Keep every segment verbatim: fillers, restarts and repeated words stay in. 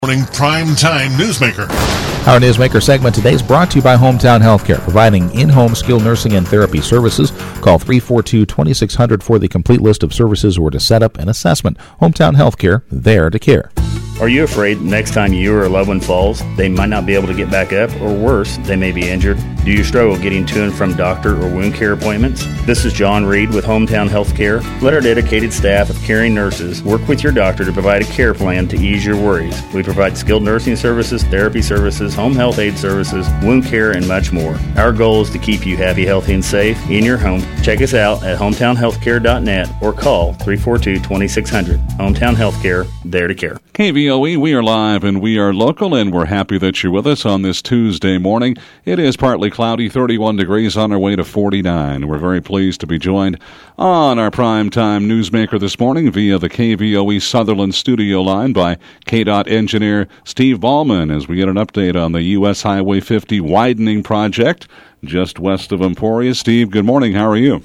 Morning Prime Time Newsmaker. Our Newsmaker segment today is brought to you by Hometown Healthcare, providing in-home skilled nursing and therapy services. Call three four two, two six zero zero for the complete list of services or to set up an assessment. Hometown Healthcare, there to care. Are you afraid next time you or a loved one falls, they might not be able to get back up, or worse, they may be injured? Do you struggle getting to and from doctor or wound care appointments? This is John Reed with Hometown Healthcare. Let our dedicated staff of caring nurses work with your doctor to provide a care plan to ease your worries. We provide skilled nursing services, therapy services, home health aid services, wound care, and much more. Our goal is to keep you happy, healthy, and safe in your home. Check us out at hometown healthcare dot net or call three four two, two six zero zero. Hometown Healthcare, there to care. K V O E, we are live and we are local, and we're happy that you're with us on this Tuesday morning. It is partly cloudy, thirty-one degrees, on our way to forty-nine. We're very pleased to be joined on our primetime newsmaker this morning via the K V O E Sutherland studio line by K DOT engineer Steve Ballman as we get an update on the U S Highway fifty widening project just west of Emporia. Steve, good morning. How are you?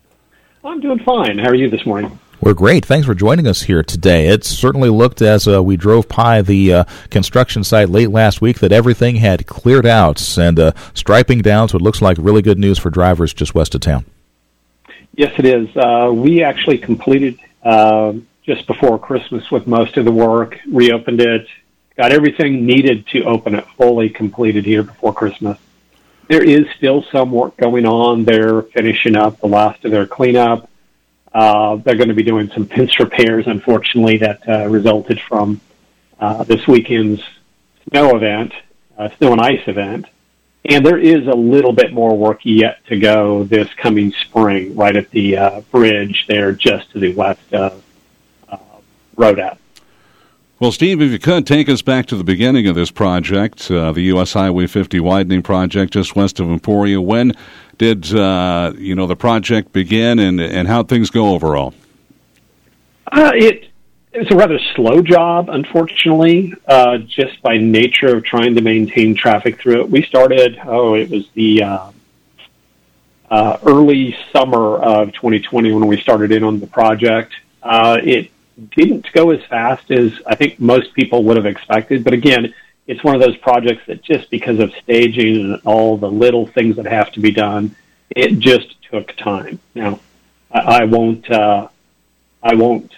I'm doing fine. How are you this morning? We're great. Thanks for joining us here today. It certainly looked, as uh, we drove by the uh, construction site late last week, that everything had cleared out and uh, striping down, so it looks like really good news for drivers just west of town. Yes, it is. Uh, we actually completed uh, just before Christmas with most of the work, reopened it, got everything needed to open it fully completed here before Christmas. There is still some work going on. They're finishing up the last of their cleanup. Uh, they're going to be doing some fence repairs, unfortunately, that uh, resulted from uh, this weekend's snow event, uh, snow and ice event. And there is a little bit more work yet to go this coming spring, right at the uh, bridge there just to the west of uh, Road Ave. Well, Steve, if you could, take us back to the beginning of this project, uh, the U S Highway fifty widening project just west of Emporia. When did uh, you know the project begin, and and how'd things go overall? Uh, it it was a rather slow job, unfortunately, uh, just by nature of trying to maintain traffic through it. We started, oh, it was the uh, uh, early summer of twenty twenty when we started in on the project. Uh, it didn't go as fast as I think most people would have expected, but again, it's one of those projects that just because of staging and all the little things that have to be done, it just took time. Now, I, I won't, uh, I won't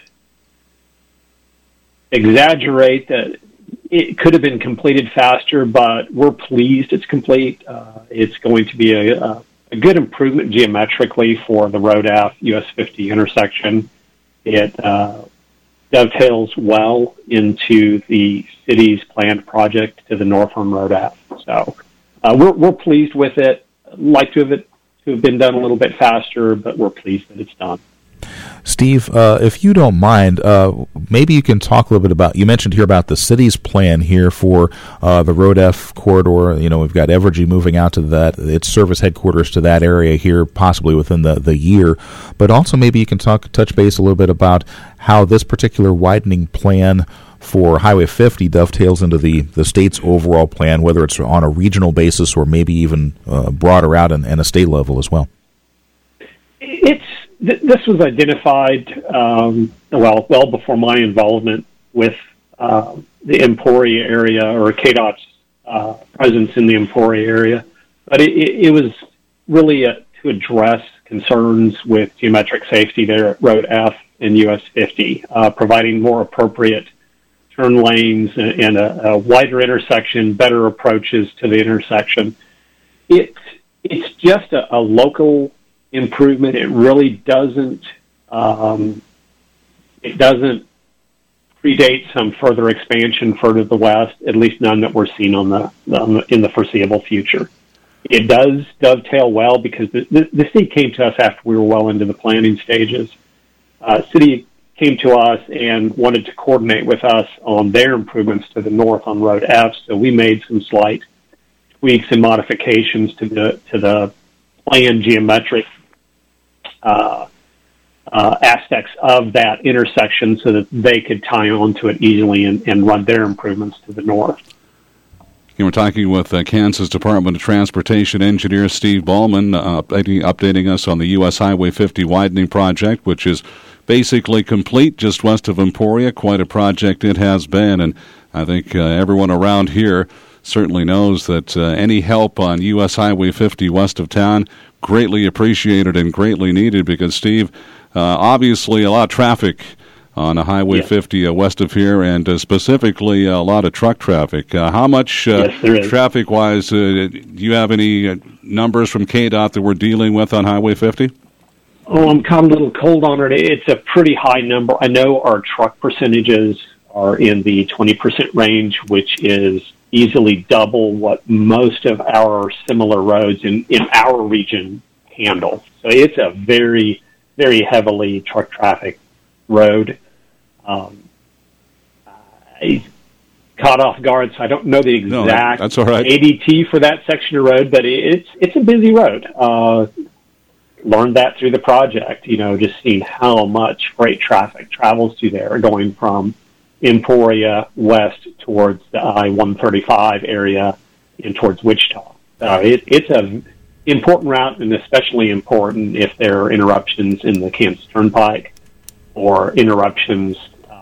exaggerate that it could have been completed faster, but we're pleased it's complete. Uh, it's going to be a, a, a good improvement geometrically for the Road Ave U S fifty intersection. It uh, dovetails well into the city's planned project to the north on Road Ave. So uh, we're we're pleased with it. Like to have it to have been done a little bit faster, but we're pleased that it's done. Steve, uh, if you don't mind, uh, maybe you can talk a little bit about, you mentioned here about the city's plan here for uh, the Road F corridor. You know, we've got Evergy moving out to that, its service headquarters to that area here, possibly within the, the year. But also maybe you can talk, touch base a little bit about how this particular widening plan for Highway fifty dovetails into the, the state's overall plan, whether it's on a regional basis or maybe even uh, broader out and, and a state level as well. It's This was identified, um, well, well before my involvement with uh, the Emporia area or K DOT's uh, presence in the Emporia area. But it, it, it was really a, to address concerns with geometric safety there at Road F and U S fifty, uh, providing more appropriate turn lanes and, and a, a wider intersection, better approaches to the intersection. It, it's just a, a local improvement. It really doesn't um, it doesn't predate some further expansion further to the west, at least none that we're seeing on the, on the in the foreseeable future. It does dovetail well because the, the, the city came to us after we were well into the planning stages. Uh, city came to us and wanted to coordinate with us on their improvements to the north on Road F, so we made some slight tweaks and modifications to the to the plan geometric Uh, uh, aspects of that intersection so that they could tie on to it easily and, and run their improvements to the north. You were talking with uh, Kansas Department of Transportation engineer Steve Ballman, uh, updating, updating us on the U S Highway fifty widening project, which is basically complete just west of Emporia. Quite a project it has been, and I think uh, everyone around here certainly knows that uh, any help on U S Highway fifty west of town, greatly appreciated and greatly needed because, Steve, uh, obviously a lot of traffic on Highway yes. fifty uh, west of here, and uh, specifically a lot of truck traffic. Uh, how much uh, yes, traffic-wise, uh, do you have any uh, numbers from K DOT that we're dealing with on Highway fifty? Oh, I'm caught a little cold on it. It's a pretty high number. I know our truck percentages are in the twenty percent range, which is easily double what most of our similar roads in, in our region handle. So it's a very, very heavily truck traffic road. Um, I caught off guard, so I don't know the exact no, that's all right. A D T for that section of road, but it's it's a busy road. Uh, learned that through the project, you know, just seeing how much freight traffic travels through there, going from Emporia west towards the I one thirty-five area and towards Wichita. Uh, it, it's a important route, and especially important if there are interruptions in the Kansas Turnpike or interruptions uh,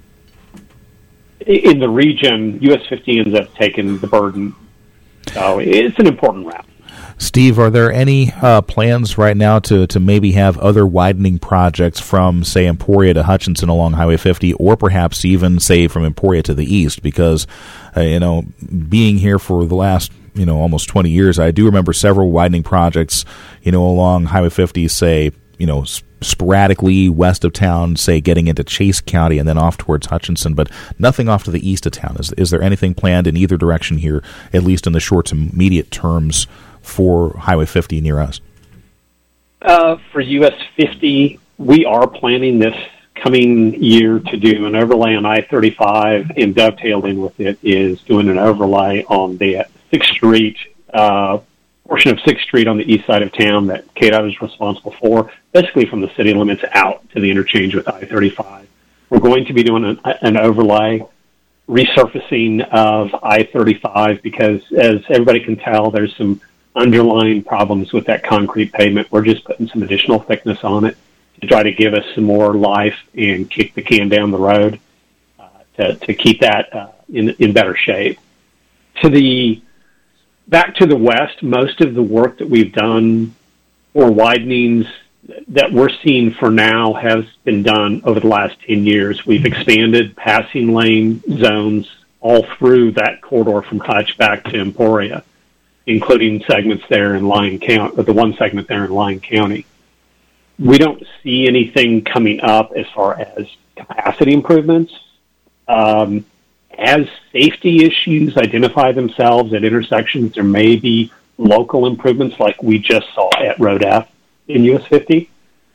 in the region. U S fifty ends up taking the burden. So it's an important route. Steve, are there any uh, plans right now to, to maybe have other widening projects from, say, Emporia to Hutchinson along Highway fifty, or perhaps even, say, from Emporia to the east? Because, uh, you know, being here for the last, you know, almost twenty years, I do remember several widening projects, you know, along Highway fifty, say, you know, sporadically west of town, say, getting into Chase County and then off towards Hutchinson, but nothing off to the east of town. Is, is there anything planned in either direction here, at least in the short to immediate terms, for Highway fifty near us? Uh, for U S fifty, we are planning this coming year to do an overlay on I thirty-five, and dovetailed in with it is doing an overlay on the sixth Street, uh, portion of sixth Street on the east side of town that K DOT is responsible for, basically from the city limits out to the interchange with I thirty-five. We're going to be doing an, an overlay resurfacing of I thirty-five because, as everybody can tell, there's some underlying problems with that concrete pavement. We're just putting some additional thickness on it to try to give us some more life and kick the can down the road uh, to, to keep that uh, in, in better shape. To the back to the west, most of the work that we've done for widenings that we're seeing for now has been done over the last ten years. We've expanded passing lane zones all through that corridor from Hutch back to Emporia, including segments there in Lyon County, or the one segment there in Lyon County. We don't see anything coming up as far as capacity improvements. Um, as safety issues identify themselves at intersections, there may be local improvements like we just saw at Road F in U S fifty,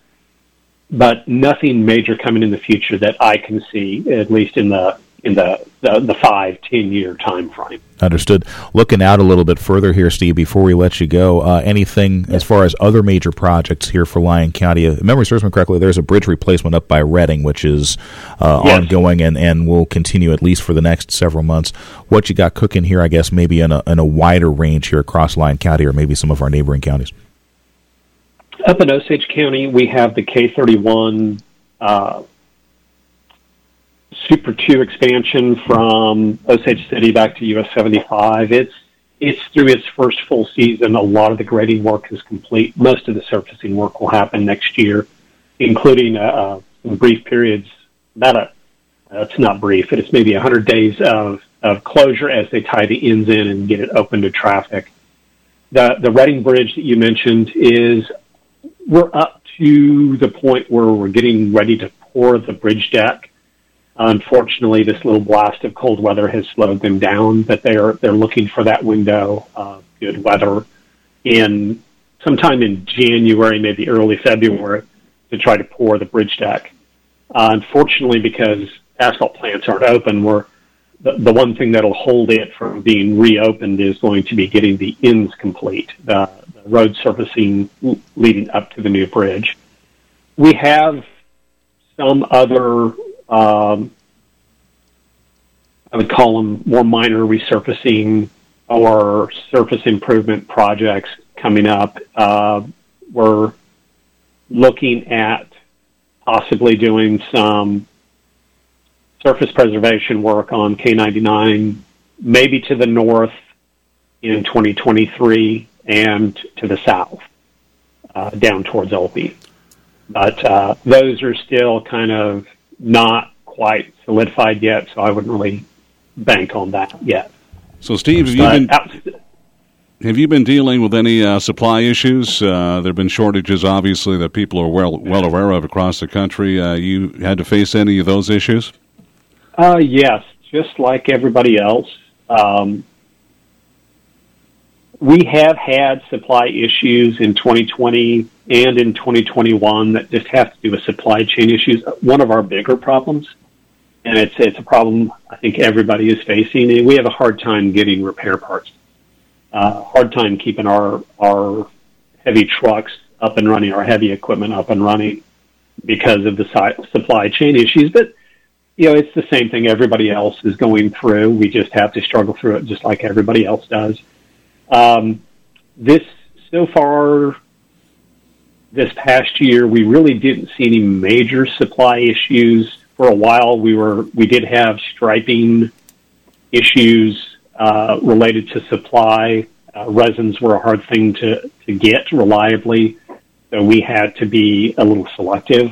but nothing major coming in the future that I can see, at least in the in the, the, the five, ten-year time frame. Understood. Looking out a little bit further here, Steve, before we let you go, uh, anything yes. as far as other major projects here for Lyon County? If memory serves me correctly, there's a bridge replacement up by Redding, which is uh, yes. ongoing and, and will continue at least for the next several months. What you got cooking here, I guess, maybe in a, in a wider range here across Lyon County or maybe some of our neighboring counties? Up in Osage County, we have the K thirty-one uh Super two expansion from Osage City back to U S seventy-five. It's it's through its first full season. A lot of the grading work is complete. Most of the surfacing work will happen next year, including uh, some brief periods. About a, uh, it's not brief, but it's maybe one hundred days of, of closure as they tie the ends in and get it open to traffic. The the Redding Bridge that you mentioned is, we're up to the point where we're getting ready to pour the bridge deck. Unfortunately, this little blast of cold weather has slowed them down, but they're they're looking for that window of good weather in sometime in January, maybe early February, to try to pour the bridge deck. Uh, unfortunately, because asphalt plants aren't open, we're the, the one thing that'll hold it from being reopened is going to be getting the ends complete, the, the road surfacing leading up to the new bridge. We have some other Um, I would call them more minor resurfacing or surface improvement projects coming up. Uh, we're looking at possibly doing some surface preservation work on K ninety-nine, maybe to the north in twenty twenty-three, and to the south, uh, down towards Olpe. But uh, those are still kind of not quite solidified yet, so I wouldn't really bank on that yet. So, Steve, have you been out- have you been dealing with any uh, supply issues? Uh, there have been shortages, obviously, that people are well well aware of across the country. Uh, you had to face any of those issues? Uh, yes, just like everybody else. Um, we have had supply issues in twenty twenty and in twenty twenty-one that just have to do with supply chain issues. One of our bigger problems, and it's it's a problem I think everybody is facing, and we have a hard time getting repair parts. Uh, hard time keeping our our heavy trucks up and running, our heavy equipment up and running because of the si- supply chain issues. But, you know, it's the same thing everybody else is going through. We just have to struggle through it just like everybody else does. Um, this, so far, this past year, we really didn't see any major supply issues. For a while, we were we did have striping issues uh, related to supply. Uh, resins were a hard thing to, to get reliably, so we had to be a little selective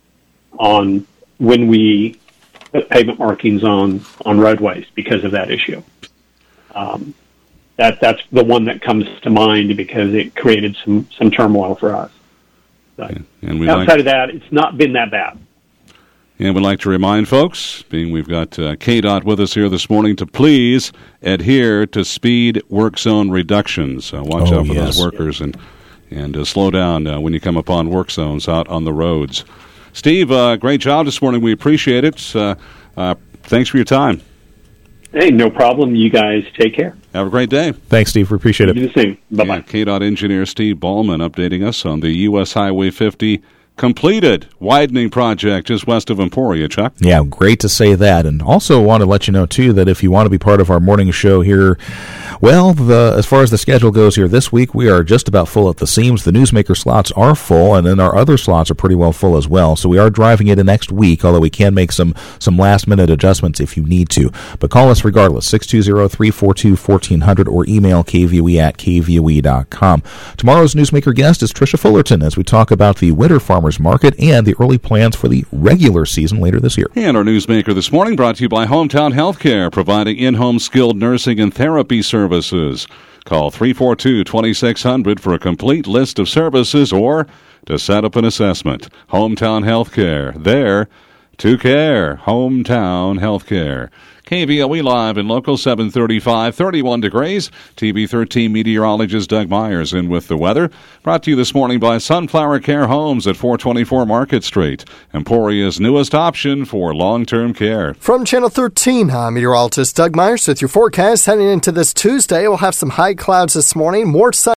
on when we put pavement markings on, on roadways because of that issue. Um, that that's the one that comes to mind because it created some, some turmoil for us. But and we outside like, of that, it's not been that bad. And we'd like to remind folks, being we've got uh, K D O T with us here this morning, to please adhere to speed work zone reductions. Uh, watch oh, out for yes. those workers and and uh, slow down uh, when you come upon work zones out on the roads. Steve, uh, great job this morning. We appreciate it. Uh, uh, thanks for your time. Hey, no problem. You guys take care. Have a great day. Thanks, Steve. We appreciate it. You do the same. Bye-bye. Yeah, K D O T engineer Steve Ballman updating us on the U S Highway fifty completed widening project just west of Emporia, Chuck. Yeah, great to say that. And also want to let you know, too, that if you want to be part of our morning show here, well, the, as far as the schedule goes here this week, we are just about full at the seams. The Newsmaker slots are full, and then our other slots are pretty well full as well. So we are driving it in next week, although we can make some, some last-minute adjustments if you need to. But call us regardless, six two zero, three four two, one four zero zero, or email k v o e at k v o e dot com. Tomorrow's Newsmaker guest is Tricia Fullerton as we talk about the Winter Farmers Market and the early plans for the regular season later this year. And our Newsmaker this morning brought to you by Hometown Healthcare, providing in-home skilled nursing and therapy services. Call three four two, two six zero zero for a complete list of services or to set up an assessment. Hometown Healthcare, there to care. Hometown Healthcare. K V O E Live in local seven thirty-five, thirty-one degrees. T V thirteen meteorologist Doug Myers in with the weather. Brought to you this morning by Sunflower Care Homes at four twenty-four Market Street. Emporia's newest option for long-term care. From Channel thirteen, I'm meteorologist Doug Myers with your forecast. Heading into this Tuesday, we'll have some high clouds this morning, more sun.